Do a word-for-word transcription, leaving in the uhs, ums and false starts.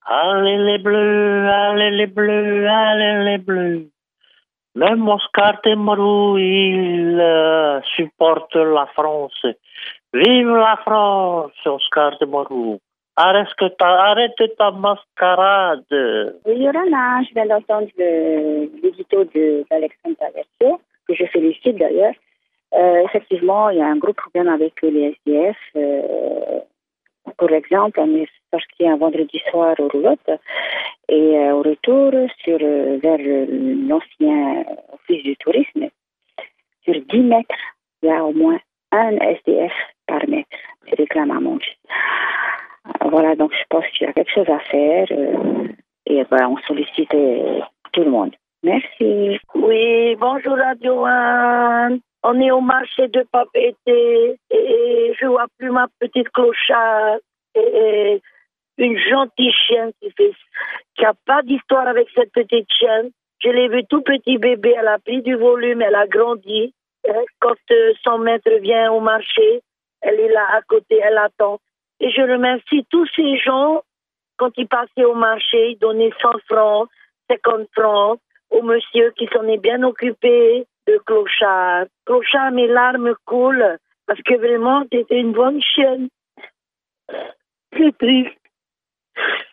Allez les bleus, allez les bleus, allez les bleus. Même Oscar Temerou, il euh, supporte la France. Vive la France, Oscar Temerou. Arrête, que ta, arrête ta mascarade. Oui, Yorana, je viens d'entendre le- l'édito de- d'Alexandre Traverso, que je félicite d'ailleurs. Euh, effectivement, il y a un gros problème avec les S D F. Euh, pour exemple, on est sorti un vendredi soir au roulotte et euh, au retour sur, euh, vers euh, l'ancien office du tourisme, sur dix mètres, il y a au moins un S D F par mètre qui réclame à manger. Euh, Voilà, donc je pense qu'il y a quelque chose à faire euh, et ben, on sollicite euh, tout le monde. Merci. Oui, bonjour Radio un. On est au marché de Papeete et je vois plus ma petite clochard et une gentille chienne qui fait, qui a pas d'histoire avec cette petite chienne. Je l'ai vu tout petit bébé, elle a pris du volume, elle a grandi. Quand euh, son maître vient au marché, elle est là à côté, elle attend. Et je remercie tous ces gens, quand ils passaient au marché, ils donnaient cent francs, cinquante francs au monsieur qui s'en est bien occupé de Clochard. Clochard, mes larmes coulent parce que vraiment, t'étais une bonne chienne. C'est triste.